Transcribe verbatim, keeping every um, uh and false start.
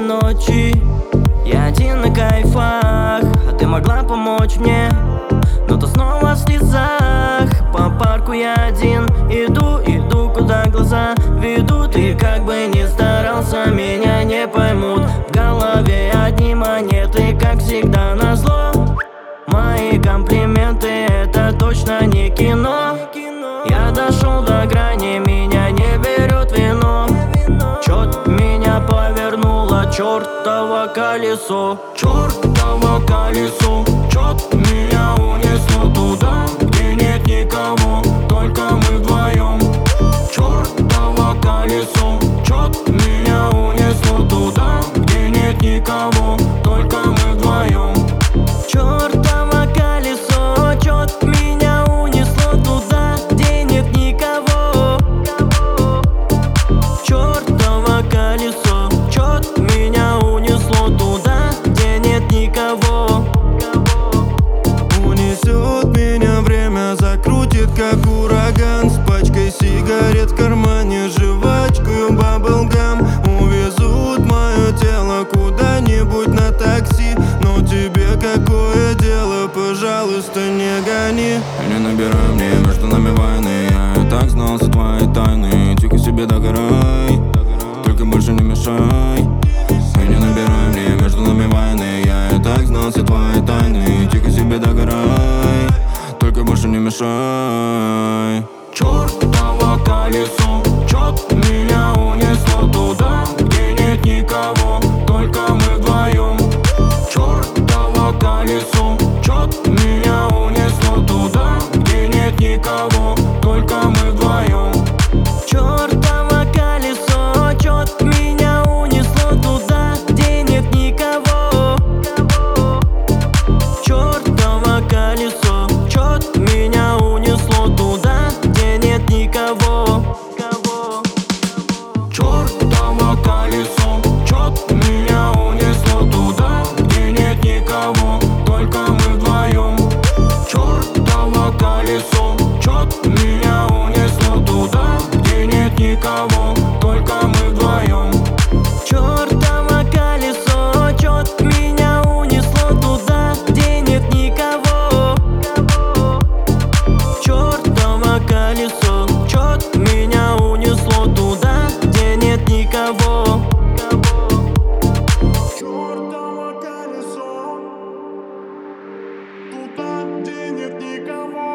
ночи я один на кайфах, а ты могла помочь мне, но ты снова в слезах. По парку я один иду, иду, куда глаза ведут. И как бы ни старался, меня не поймут. В голове одни монеты, как всегда назло. Мои комплименты — это точно не кино. Я дошел до грани, меня не берет вино. Чёрт меня повернуло, чёртово колесо. Чёртово колесо, чёрт меня унесло туда, где нет никого, только мы вдвоем. Чёртово колесо, чёрт меня унесло туда, где нет никого, только мы вдвоем. Чёртово колесо, чёрт меня унесло туда, где нет никого. Чёртово колесо, чёрт меня унесло туда, где нет никого. Унесет меня время, закрутит как ураган. С пачкой сигарет в кармане, жвачкой баблгам. Увезут мое тело куда-нибудь на такси. Но тебе какое дело, пожалуйста, не гони. Не набирай мне, между нами войны. Я и так знал все твои тайны. Тихо себе догорай, только больше не мешай. И не набирай мне, между нами войны. Я и так знал все твои тайны. Тихо себе догорай, только больше не мешай. Чёртово колесо, чёрт меня унесло туда, где нет никого, только мы вдвоем. Чёртово колесо, чёрт меня унесло туда, где нет никого, только мы вдвоем. Чёртово колесо, чёрт меня унесло туда, где нет никого. Чёртово колесо, чёрт меня унесло туда, где нет никого. Чёртово колесо, чёрт меня унесло туда, где нет никого, только мы вдвоем. Чёртово колесо, чёрт меня унесло туда, где нет никого, только мы вдвоем. Чёртово колесо, чёрт меня унесло туда, где нет никого. Чёртово колесо, чёрт меня унесло туда, где нет никого. Чёртово колесо, туда, где нет никого.